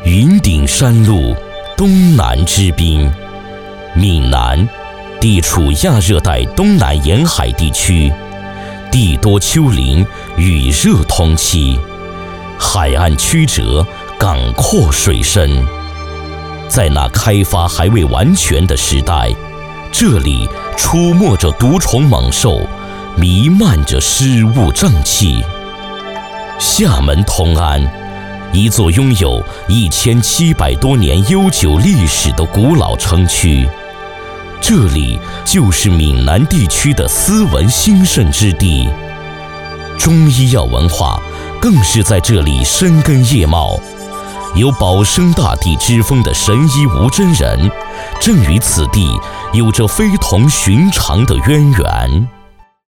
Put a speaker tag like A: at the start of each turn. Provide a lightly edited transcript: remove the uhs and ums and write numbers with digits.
A: 云顶山路东南之滨，闽南地处亚热带东南沿海地区，地多丘陵，雨热通期，海岸曲折，港阔水深。在那开发还未完全的时代，这里出没着毒虫猛兽，弥漫着尸物瘴气。厦门同安，一座拥有1700多年悠久历史的古老城区，这里就是闽南地区的斯文兴盛之地。中医药文化更是在这里生根叶茂，有保生大帝之风的神医吴真人，正与此地有着非同寻常的渊源。